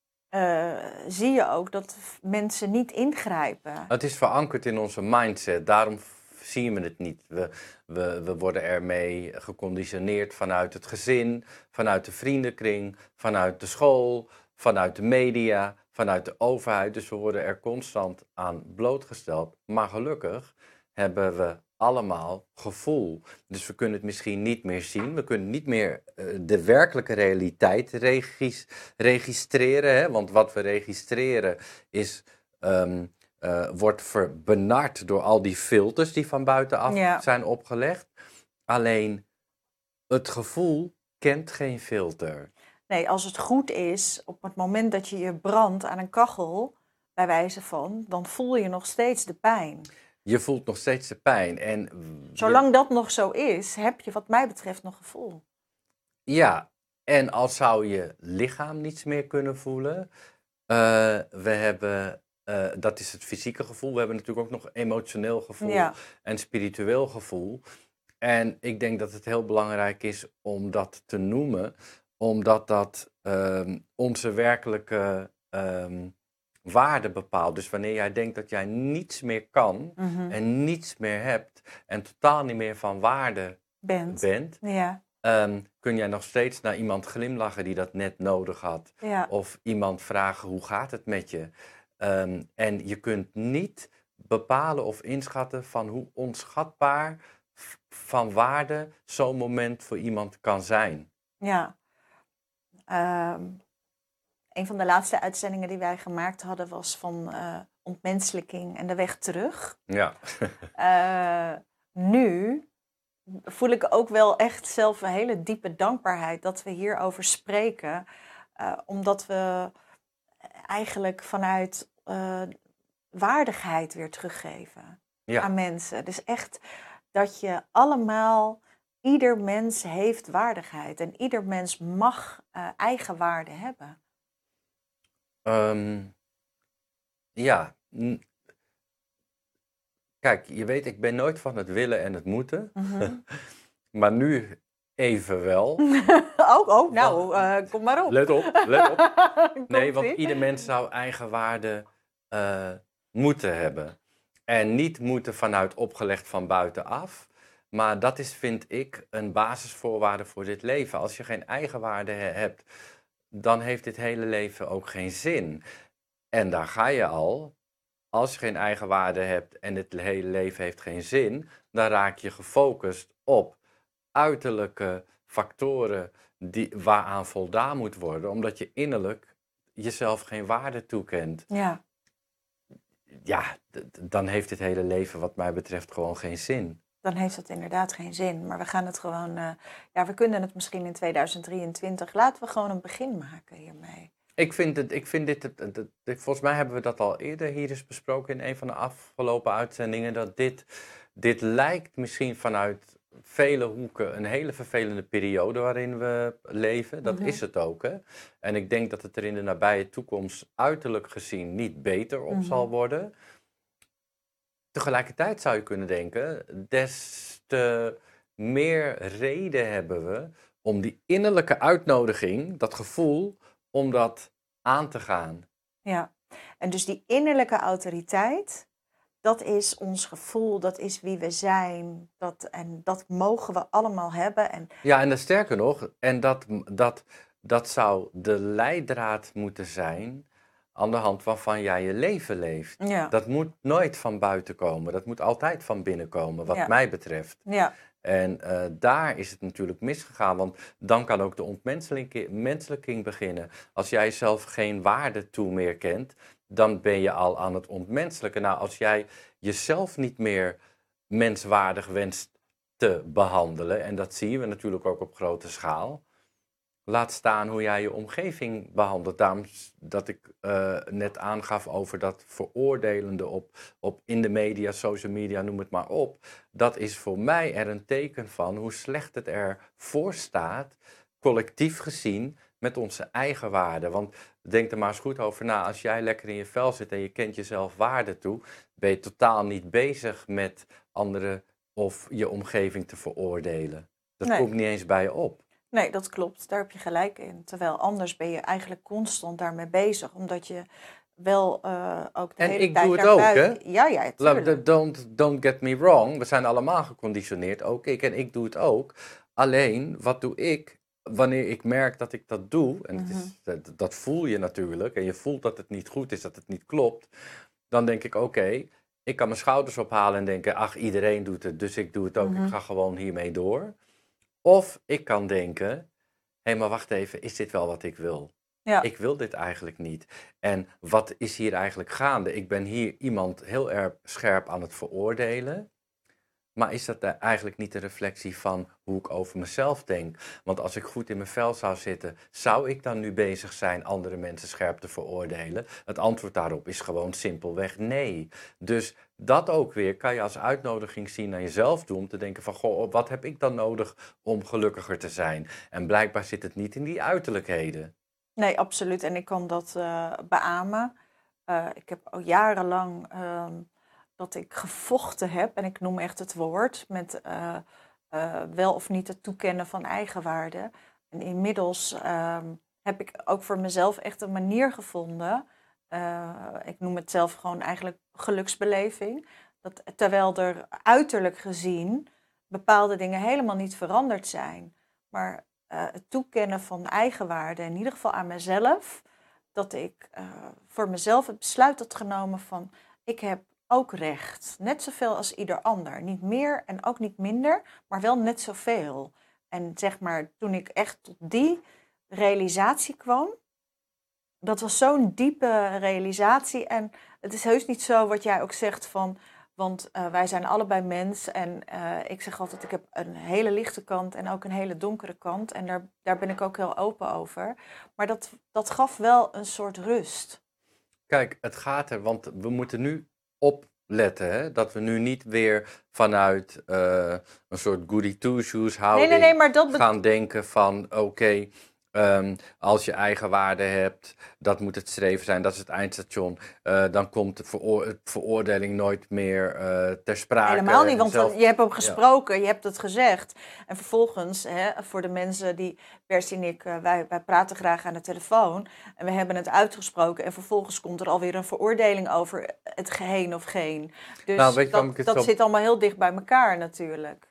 uh, zie je ook dat mensen niet ingrijpen. Het is verankerd in onze mindset, daarom zien we het niet. We, we, we worden ermee geconditioneerd vanuit het gezin, vanuit de vriendenkring, vanuit de school, vanuit de media, vanuit de overheid. Dus we worden er constant aan blootgesteld. Maar gelukkig hebben we allemaal gevoel. Dus we kunnen het misschien niet meer zien. We kunnen niet meer uh, de werkelijke realiteit regis- registreren. Hè? Want wat we registreren is, um, uh, wordt ver- benard door al die filters die van buitenaf Ja. zijn opgelegd. Alleen het gevoel kent geen filter. Nee, als het goed is, op het moment dat je je brandt aan een kachel, bij wijze van, dan voel je nog steeds de pijn. Je voelt nog steeds de pijn. En zolang dat nog zo is, heb je wat mij betreft nog gevoel. Ja, en als zou je lichaam niets meer kunnen voelen. Uh, we hebben, uh, dat is het fysieke gevoel. We hebben natuurlijk ook nog emotioneel gevoel Ja. en spiritueel gevoel. En ik denk dat het heel belangrijk is om dat te noemen. Omdat dat um, onze werkelijke um, waarde bepaalt. Dus wanneer jij denkt dat jij niets meer kan Mm-hmm. en niets meer hebt en totaal niet meer van waarde Bent. bent, Ja. um, kun jij nog steeds naar iemand glimlachen die dat net nodig had. Ja. Of iemand vragen, hoe gaat het met je? Um, en je kunt niet bepalen of inschatten van hoe onschatbaar f- van waarde zo'n moment voor iemand kan zijn. Ja. Um, een van de laatste uitzendingen die wij gemaakt hadden was van uh, ontmenselijking en de weg terug. Ja. uh, nu voel ik ook wel echt zelf een hele diepe dankbaarheid dat we hierover spreken. Uh, omdat we eigenlijk vanuit uh, waardigheid weer teruggeven Ja. aan mensen. Dus echt dat je allemaal, ieder mens heeft waardigheid. En ieder mens mag uh, eigen waarde hebben. Um, ja. N- Kijk, je weet, ik ben nooit van het willen en het moeten. Mm-hmm. Maar nu even wel. oh, oh, nou, uh, kom maar op. Let op, let op. Nee, Komt-ie? want ieder mens zou eigen waarde uh, moeten hebben. En niet moeten vanuit opgelegd van buitenaf. Maar dat is, vind ik, een basisvoorwaarde voor dit leven. Als je geen eigenwaarde he- hebt, dan heeft dit hele leven ook geen zin. En daar ga je al. Als je geen eigenwaarde hebt en het hele leven heeft geen zin, dan raak je gefocust op uiterlijke factoren die, waaraan voldaan moet worden, omdat je innerlijk jezelf geen waarde toekent. Ja, Ja, d- d- dan heeft het hele leven wat mij betreft gewoon geen zin. dan heeft het inderdaad geen zin. Maar we gaan het gewoon, eh, ja, we kunnen het misschien in tweeduizend drieëntwintig, laten we gewoon een begin maken hiermee. Ik vind, het, ik vind dit, het, het- het- volgens mij hebben we dat al eerder hier eens besproken in een van de afgelopen uitzendingen, dat dit, dit lijkt misschien vanuit vele hoeken een hele vervelende periode waarin we leven. Dat Mhm. is het ook, hè. En ik denk dat het er in de nabije toekomst uiterlijk gezien niet beter op Mhm. zal worden. Tegelijkertijd zou je kunnen denken, des te meer reden hebben we om die innerlijke uitnodiging, dat gevoel, om dat aan te gaan. Ja, en dus die innerlijke autoriteit, dat is ons gevoel, dat is wie we zijn. Dat, en dat mogen we allemaal hebben. En Ja, en dan sterker nog, en dat, dat, dat zou de leidraad moeten zijn aan de hand waarvan jij je leven leeft. ja, Dat moet nooit van buiten komen, dat moet altijd van binnen komen, wat Ja. mij betreft. ja, En eh, daar is het natuurlijk misgegaan, want dan kan ook de ontmenselijking beginnen. Als jij zelf geen waarde toe meer kent, dan ben je al aan het ontmenselijken. Nou, als jij jezelf niet meer menswaardig wenst te behandelen, en dat zien we natuurlijk ook op grote schaal, laat staan hoe jij je omgeving behandelt. Daarom s- dat ik eh, net aangaf over dat veroordelende op, op in de media, social media, noem het maar op. Dat is voor mij er een teken van hoe slecht het ervoor staat, collectief gezien, met onze eigen waarden. Want denk er maar eens goed over na. Als jij lekker in je vel zit en je kent jezelf waarde toe, ben je totaal niet bezig met anderen of je omgeving te veroordelen. Dat Nee. komt niet eens bij je op. Nee, dat klopt. Daar heb je gelijk in. Terwijl anders ben je eigenlijk constant daarmee bezig. Omdat je wel eh, ook de En hele ik tijd doe het naar ook, buiten... Ja, ja, Laat- tuurlijk. Don't, don't get me wrong, we zijn allemaal geconditioneerd, ook ik en ik doe het ook. Alleen, wat doe ik wanneer ik merk dat ik dat doe, en het is, dat, dat voel je natuurlijk, en je voelt dat het niet goed is, dat het niet klopt, dan denk ik, oké, ik kan mijn schouders ophalen en denken, ach, iedereen doet het, dus ik doe het ook, Mhm. ik ga gewoon hiermee door. Of ik kan denken, hé, maar wacht even, is dit wel wat ik wil? Ja, Ik wil dit eigenlijk niet. En wat is hier eigenlijk gaande? Ik ben hier iemand heel erg scherp aan het veroordelen. Maar is dat da- eigenlijk niet een reflectie van hoe ik over mezelf denk? Want als ik goed in mijn vel zou zitten, zou ik dan nu bezig zijn andere mensen scherp te veroordelen? Het antwoord daarop is gewoon simpelweg nee. Dus dat ook weer kan je als uitnodiging zien naar jezelf toe om te denken van, goh, wat heb ik dan nodig om gelukkiger te zijn? En blijkbaar zit het niet in die uiterlijkheden. nee, absoluut. En ik kan dat eh beamen. Eh, ik heb al jarenlang ehm, dat ik gevochten heb, en ik noem echt het woord, met eh, eh, wel of niet het toekennen van eigenwaarde. En inmiddels ehm, heb ik ook voor mezelf echt een manier gevonden. eh, ik noem het zelf gewoon eigenlijk geluksbeleving. Dat, terwijl er uiterlijk gezien bepaalde dingen helemaal niet veranderd zijn. Maar eh, het toekennen van eigenwaarde, in ieder geval aan mezelf, dat ik eh, voor mezelf het besluit had genomen van, ik heb ook recht, net zoveel als ieder ander. Niet meer en ook niet minder, maar wel net zoveel. En zeg maar, toen ik echt tot die realisatie kwam, dat was zo'n diepe realisatie. En het is heus niet zo wat jij ook zegt van, want eh, wij zijn allebei mens. En eh, ik zeg altijd, ik heb een hele lichte kant en ook een hele donkere kant. En daar, daar ben ik ook heel open over. Maar dat, dat gaf wel een soort rust. Kijk, het gaat er, want we moeten nu opletten, hè, dat we nu niet weer vanuit eh, een soort goody two-shoes Nee, houding nee, nee, maar dat... be- gaan denken van, oké, ehm, als je eigen waarde hebt, dat moet het streven zijn, dat is het eindstation, eh, dan komt de veroor- veroordeling nooit meer eh, ter sprake. Helemaal niet, want Zelf- je hebt hem gesproken, je hebt het gezegd. En vervolgens, hè, voor de mensen die, Percy en ik, eh, wij, wij praten graag aan de telefoon. En we hebben het uitgesproken. En vervolgens komt er alweer een veroordeling over het geheen of geen. Dus Nou, weet je waarom dat, ik het dat zo- zit allemaal heel dicht bij elkaar natuurlijk.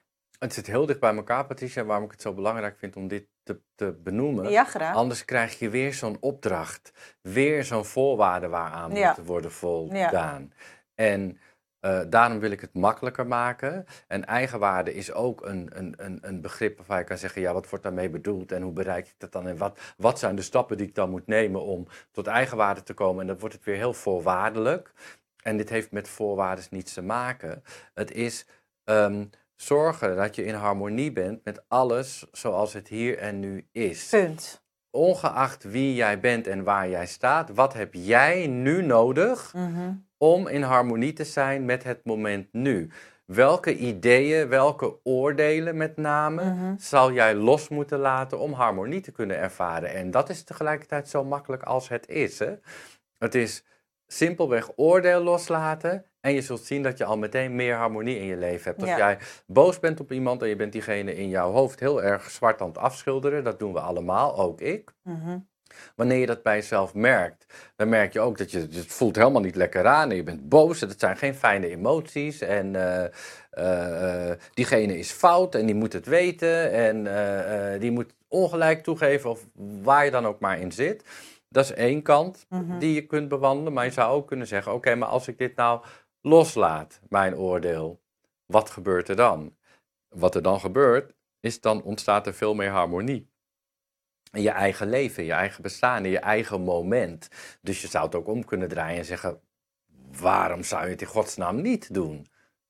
Het zit heel dicht bij elkaar, Patricia, waarom ik het zo belangrijk vind om dit te, te benoemen. Ja, graag. Anders krijg je weer zo'n opdracht, weer zo'n voorwaarde waaraan Ja. moet worden voldaan. Ja. En uh, daarom wil ik het makkelijker maken. En eigenwaarde is ook een, een, een, een begrip waarvan je kan zeggen, ja, wat wordt daarmee bedoeld en hoe bereik ik dat dan? En wat, wat zijn de stappen die ik dan moet nemen om tot eigenwaarde te komen? En dan wordt het weer heel voorwaardelijk. En dit heeft met voorwaarden niets te maken. Het is um, zorgen dat je in harmonie bent met alles zoals het hier en nu is. Punt. Ongeacht wie jij bent en waar jij staat, wat heb jij nu nodig mm-hmm. om in harmonie te zijn met het moment nu? Welke ideeën, welke oordelen met name, mm-hmm. zal jij los moeten laten om harmonie te kunnen ervaren? En dat is tegelijkertijd zo makkelijk als het is. Hè? Het is simpelweg oordeel loslaten en je zult zien dat je al meteen meer harmonie in je leven hebt. Als ja. jij boos bent op iemand en je bent diegene in jouw hoofd heel erg zwart aan het afschilderen, dat doen we allemaal, ook ik. Mm-hmm. Wanneer je dat bij jezelf merkt, dan merk je ook dat je het voelt helemaal niet lekker aan en je bent boos. Dat zijn geen fijne emoties en uh, uh, uh, diegene is fout en die moet het weten en uh, uh, die moet ongelijk toegeven of waar je dan ook maar in zit. Dat is één kant mm-hmm. die je kunt bewandelen, maar je zou ook kunnen zeggen, oké, okay, maar als ik dit nou loslaat, mijn oordeel, wat gebeurt er dan? Wat er dan gebeurt, is dan ontstaat er veel meer harmonie. In je eigen leven, in je eigen bestaan, in je eigen moment. Dus je zou het ook om kunnen draaien en zeggen, waarom zou je het in godsnaam niet doen?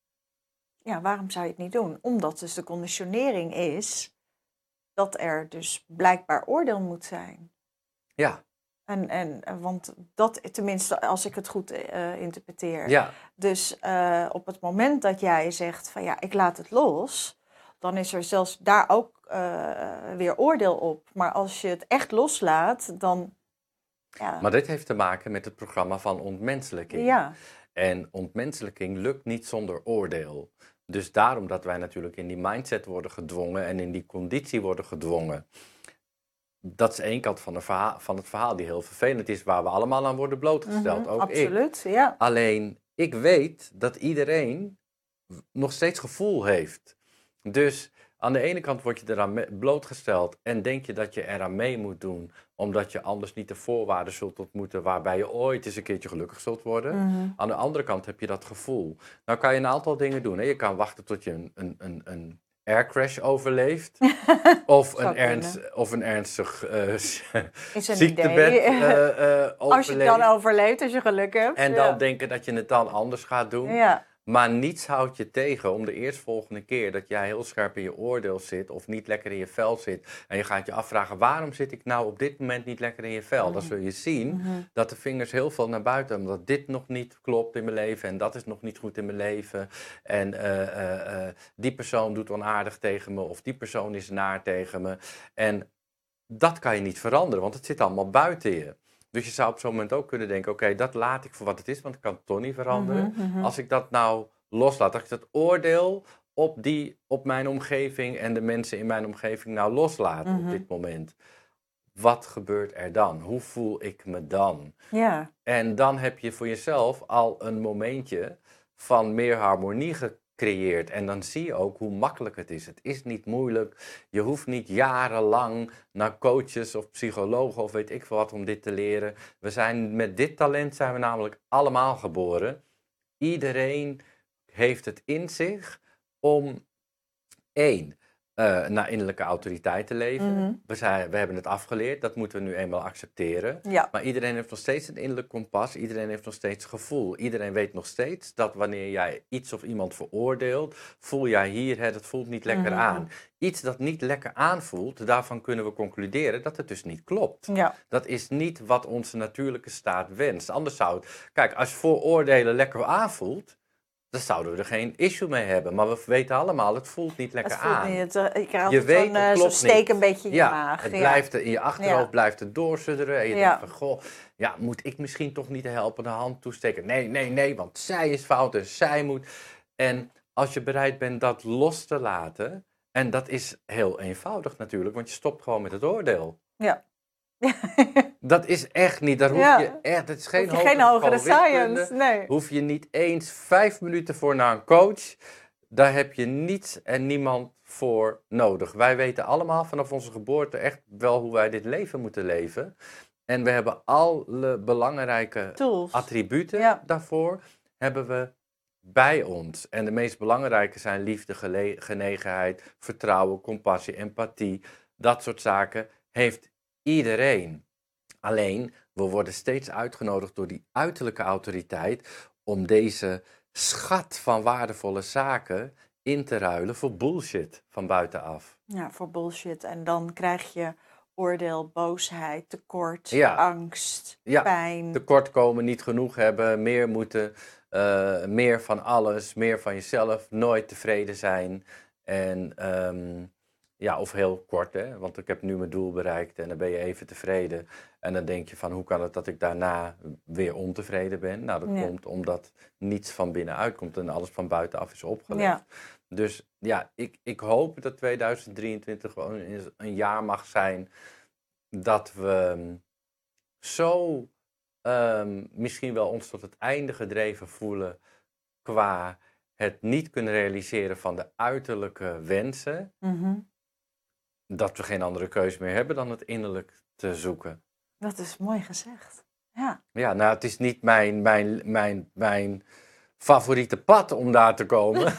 Ja, waarom zou je het niet doen? Omdat dus de conditionering is dat er dus blijkbaar oordeel moet zijn. Ja. En, en, want dat, tenminste, als ik het goed uh, interpreteer. Ja. Dus uh, op het moment dat jij zegt van ja, ik laat het los, dan is er zelfs daar ook uh, weer oordeel op. Maar als je het echt loslaat, dan... Ja. Maar dit heeft te maken met het programma van ontmenselijking. Ja. En ontmenselijking lukt niet zonder oordeel. Dus daarom dat wij natuurlijk in die mindset worden gedwongen en in die conditie worden gedwongen. Dat is één kant van, verhaal, van het verhaal die heel vervelend is, waar we allemaal aan worden blootgesteld. Mm-hmm, ook absoluut, ik. Ja. Alleen, ik weet dat iedereen nog steeds gevoel heeft. Dus aan de ene kant word je eraan me- blootgesteld en denk je dat je eraan mee moet doen, omdat je anders niet de voorwaarden zult ontmoeten waarbij je ooit eens een keertje gelukkig zult worden. Mm-hmm. Aan de andere kant heb je dat gevoel. Nou kan je een aantal dingen doen. Hè? Je kan wachten tot je een... een, een, een aircrash overleeft, of, een ernst, of een ernstig uh, ziektebed uh, uh, overleeft. Als je het dan overleeft, als je geluk hebt. En dan ja. denken dat je het dan anders gaat doen. Ja. Maar niets houdt je tegen om de eerstvolgende keer dat jij heel scherp in je oordeel zit of niet lekker in je vel zit. En je gaat je afvragen, waarom zit ik nou op dit moment niet lekker in je vel? Mm-hmm. Dan zul je zien mm-hmm. dat de vingers heel veel naar buiten, omdat dit nog niet klopt in mijn leven en dat is nog niet goed in mijn leven. En uh, uh, uh, die persoon doet onaardig tegen me of die persoon is naar tegen me. En dat kan je niet veranderen, want het zit allemaal buiten je. Dus je zou op zo'n moment ook kunnen denken, oké, okay, dat laat ik voor wat het is, want ik kan het toch niet veranderen. Mm-hmm, mm-hmm. Als ik dat nou loslaat, als ik dat oordeel op, die, op mijn omgeving en de mensen in mijn omgeving nou loslaat mm-hmm. op dit moment. Wat gebeurt er dan? Hoe voel ik me dan? Ja. En dan heb je voor jezelf al een momentje van meer harmonie gecreëerd. Creëert. En dan zie je ook hoe makkelijk het is. Het is niet moeilijk. Je hoeft niet jarenlang naar coaches of psychologen of weet ik veel wat om dit te leren. We zijn, met dit talent zijn we namelijk allemaal geboren. Iedereen heeft het in zich om één, uh, naar innerlijke autoriteit te leven. Mm-hmm. We, zijn, we hebben het afgeleerd, dat moeten we nu eenmaal accepteren. Ja. Maar iedereen heeft nog steeds een innerlijk kompas, iedereen heeft nog steeds gevoel. Iedereen weet nog steeds dat wanneer jij iets of iemand veroordeelt, voel jij hier, hè, dat voelt niet lekker mm-hmm. aan. Iets dat niet lekker aanvoelt, daarvan kunnen we concluderen dat het dus niet klopt. Ja. Dat is niet wat onze natuurlijke staat wenst. Anders zou het... Kijk, als vooroordelen lekker aanvoelt, dan zouden we er geen issue mee hebben. Maar we weten allemaal, het voelt niet lekker het voelt aan. Niet, uh, je krijgt je weet, zo'n, uh, zo'n steek niet. Een beetje in ja, je maag. Het ja. blijft er, in je achterhoofd ja. blijft het doorsudderen. En je ja. denkt van, goh, ja, moet ik misschien toch niet de helpende hand toesteken? Nee, nee, nee, want zij is fout en zij moet... En als je bereid bent dat los te laten... En dat is heel eenvoudig natuurlijk, want je stopt gewoon met het oordeel. Ja. Dat is echt niet, daar hoef ja. je echt, het is geen, hoef je geen hogere science, nee. Hoef je niet eens vijf minuten voor naar een coach. Daar heb je niets en niemand voor nodig. Wij weten allemaal vanaf onze geboorte echt wel hoe wij dit leven moeten leven. En we hebben alle belangrijke Tools. attributen Ja. daarvoor hebben we bij ons. En de meest belangrijke zijn liefde, gele- genegenheid, vertrouwen, compassie, empathie. Dat soort zaken heeft iedereen. Alleen, we worden steeds uitgenodigd door die uiterlijke autoriteit om deze schat van waardevolle zaken in te ruilen voor bullshit van buitenaf. Ja, voor bullshit. En dan krijg je oordeel, boosheid, tekort, Ja. angst, Ja, pijn. tekortkomen, niet genoeg hebben, meer moeten, uh, meer van alles, meer van jezelf, nooit tevreden zijn. En um, ja, of heel kort, hè, want ik heb nu mijn doel bereikt en dan ben je even tevreden. En dan denk je van, hoe kan het dat ik daarna weer ontevreden ben? Nou, dat Ja. komt omdat niets van binnenuit komt en alles van buitenaf is opgelegd. Ja. Dus ja, ik, ik hoop dat tweeduizend drieëntwintig gewoon een jaar mag zijn dat we zo um, misschien wel ons tot het einde gedreven voelen qua het niet kunnen realiseren van de uiterlijke wensen, Mm-hmm. dat we geen andere keus meer hebben dan het innerlijk te zoeken. Dat is mooi gezegd. Ja. Ja, nou, het is niet mijn, mijn, mijn, mijn favoriete pad om daar te komen.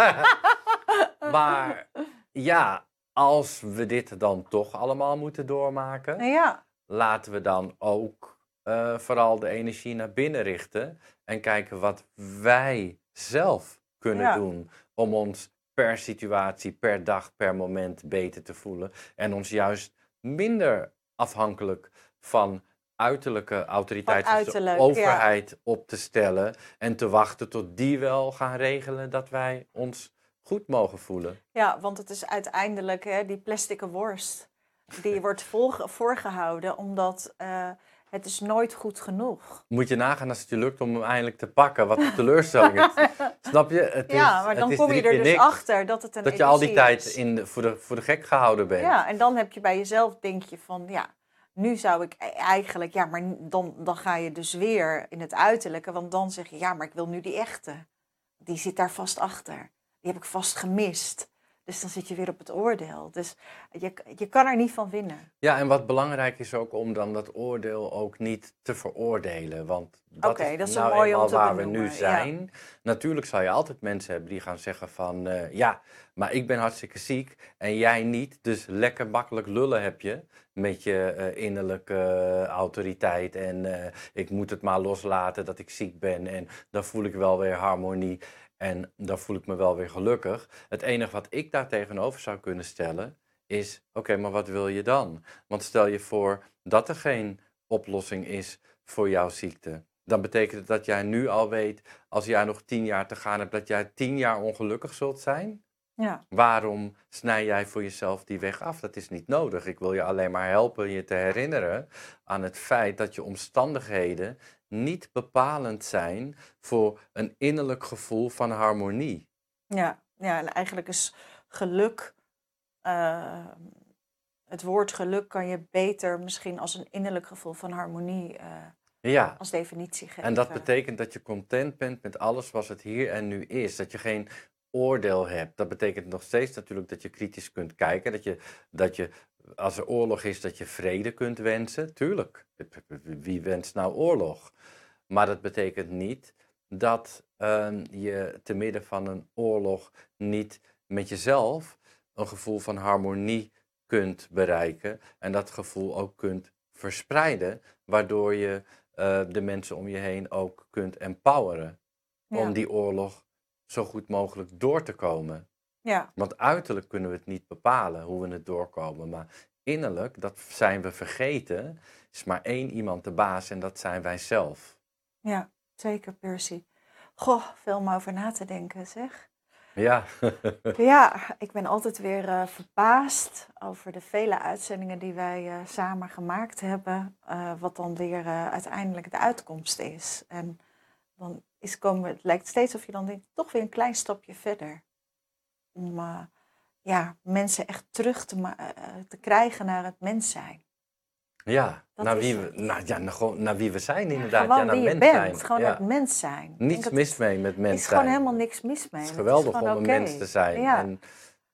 Maar ja, als we dit dan toch allemaal moeten doormaken, Ja. laten we dan ook uh, vooral de energie naar binnen richten en kijken wat wij zelf kunnen Ja. doen om ons per situatie, per dag, per moment beter te voelen. En ons juist minder afhankelijk van uiterlijke autoriteit, Van zoals uiterlijk, de overheid, op te stellen en te wachten tot die wel gaan regelen dat wij ons goed mogen voelen. Ja, want het is uiteindelijk hè, die plastic worst. Die wordt volge- voorgehouden omdat uh, het is nooit goed genoeg. Moet je nagaan als het je lukt om hem eindelijk te pakken. Wat een teleurstelling is. Snap je? Het ja, is, maar dan het is kom je drie er keer dus niks achter dat het een dat je al die illusie tijd is. in de, voor, de, voor de gek gehouden bent. Ja, en dan heb je bij jezelf, denk je van, ja, nu zou ik e- eigenlijk, ja, maar dan, dan ga je dus weer in het uiterlijke. Want dan zeg je, ja, maar ik wil nu die echte. Die zit daar vast achter. Die heb ik vast gemist. Dus dan zit je weer op het oordeel. Dus je, je kan er niet van winnen. Ja, en wat belangrijk is ook om dan dat oordeel ook niet te veroordelen. Want dat Oké, is dat is nou een mooie eenmaal om te waar we benoemen, nu ja. zijn. Natuurlijk zal je altijd mensen hebben die gaan zeggen van... Uh, ja, maar ik ben hartstikke ziek en jij niet. Dus lekker makkelijk lullen heb je met je uh, innerlijke uh, autoriteit. En uh, ik moet het maar loslaten dat ik ziek ben. En dan voel ik wel weer harmonie. En dan voel ik me wel weer gelukkig. Het enige wat ik daar tegenover zou kunnen stellen is... Oké, okay, maar wat wil je dan? Want stel je voor dat er geen oplossing is voor jouw ziekte. Dan betekent het dat jij nu al weet, als jij nog tien jaar te gaan hebt, dat jij tien jaar ongelukkig zult zijn? Ja. Waarom snij jij voor jezelf die weg af? Dat is niet nodig. Ik wil je alleen maar helpen je te herinneren aan het feit dat je omstandigheden niet bepalend zijn voor een innerlijk gevoel van harmonie. Ja, ja, en eigenlijk is geluk, uh, het woord geluk kan je beter misschien als een innerlijk gevoel van harmonie uh, ja. als definitie geven. En dat betekent dat je content bent met alles wat het hier en nu is. Dat je geen oordeel hebt. Dat betekent nog steeds natuurlijk dat je kritisch kunt kijken. Dat je, dat je als er oorlog is, dat je vrede kunt wensen. Tuurlijk, wie wenst nou oorlog? Maar dat betekent niet dat uh, je te midden van een oorlog niet met jezelf een gevoel van harmonie kunt bereiken. En dat gevoel ook kunt verspreiden, waardoor je uh, de mensen om je heen ook kunt empoweren. Ja. Om die oorlog zo goed mogelijk door te komen. Ja. Want uiterlijk kunnen we het niet bepalen hoe we het doorkomen. Maar innerlijk, dat zijn we vergeten, is maar één iemand de baas en dat zijn wij zelf. Ja, zeker Percy. Goh, veel om over na te denken, zeg. Ja. Ja, ik ben altijd weer uh, verbaasd over de vele uitzendingen die wij uh, samen gemaakt hebben. Uh, wat dan weer uh, uiteindelijk de uitkomst is. En dan is komen, het lijkt steeds of je dan denkt, toch weer een klein stapje verder. Om uh, ja, mensen echt terug te, ma- uh, te krijgen naar het mens zijn. Ja, Dat naar is wie, het. we, nou, ja, naar, gewoon naar wie we zijn inderdaad. Gewoon ja, naar wie je mens bent, zijn. gewoon ja. het mens zijn. Ik denk Niets dat mis het- mee met Er mens is zijn. gewoon helemaal niks mis mee. Het is Het geweldig gewoon om oké. een mens te zijn. Ja. En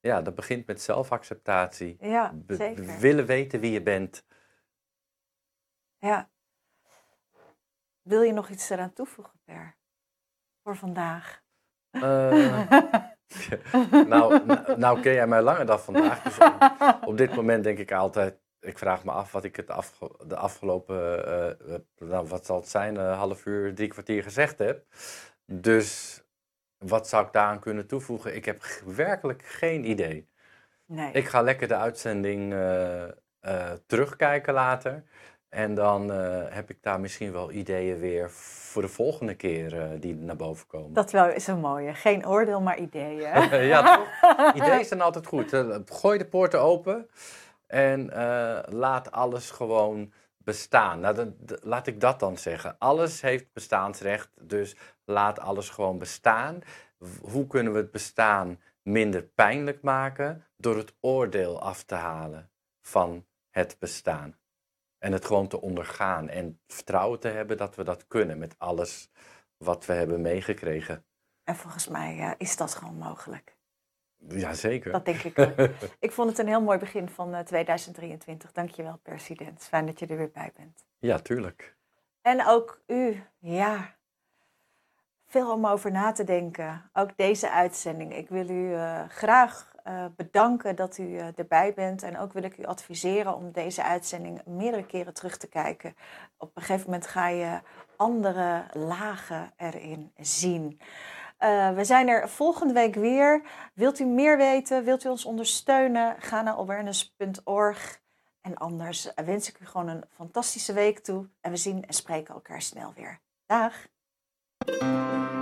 Ja, dat begint met zelfacceptatie. Ja, Be- zeker. willen weten wie je bent. Ja. Wil je nog iets eraan toevoegen, Per? Voor vandaag? Uh, nou, n- nou ken jij mij langer dan vandaag. Dus op, op dit moment denk ik altijd... Ik vraag me af wat ik het afge- de afgelopen... Uh, nou, wat zal het zijn? Een half uur, drie kwartier gezegd heb. Dus wat zou ik daaraan kunnen toevoegen? Ik heb g- werkelijk geen idee. Nee. Ik ga lekker de uitzending uh, uh, terugkijken later. En dan uh, heb ik daar misschien wel ideeën weer voor de volgende keer uh, die naar boven komen. Dat wel is een mooie. Geen oordeel, maar ideeën. Ja, toch? Ideeën zijn altijd goed. Uh, gooi de poorten open en uh, laat alles gewoon bestaan. Nou, dat, dat, laat ik dat dan zeggen. Alles heeft bestaansrecht, dus laat alles gewoon bestaan. Hoe kunnen we het bestaan minder pijnlijk maken? Door het oordeel af te halen van het bestaan. En het gewoon te ondergaan en vertrouwen te hebben dat we dat kunnen met alles wat we hebben meegekregen. En volgens mij uh, is dat gewoon mogelijk. Jazeker. Dat denk ik ook. Ik vond het een heel mooi begin van uh, tweeduizend drieëntwintig. Dankjewel, Persident. Fijn dat je er weer bij bent. Ja, tuurlijk. En ook u, ja. Veel om over na te denken. Ook deze uitzending. Ik wil u uh, graag uh, bedanken dat u uh, erbij bent. En ook wil ik u adviseren om deze uitzending meerdere keren terug te kijken. Op een gegeven moment ga je andere lagen erin zien. Uh, we zijn er volgende week weer. Wilt u meer weten? Wilt u ons ondersteunen? Ga naar awareness punt org. En anders wens ik u gewoon een fantastische week toe. En we zien en spreken elkaar snel weer. Dag!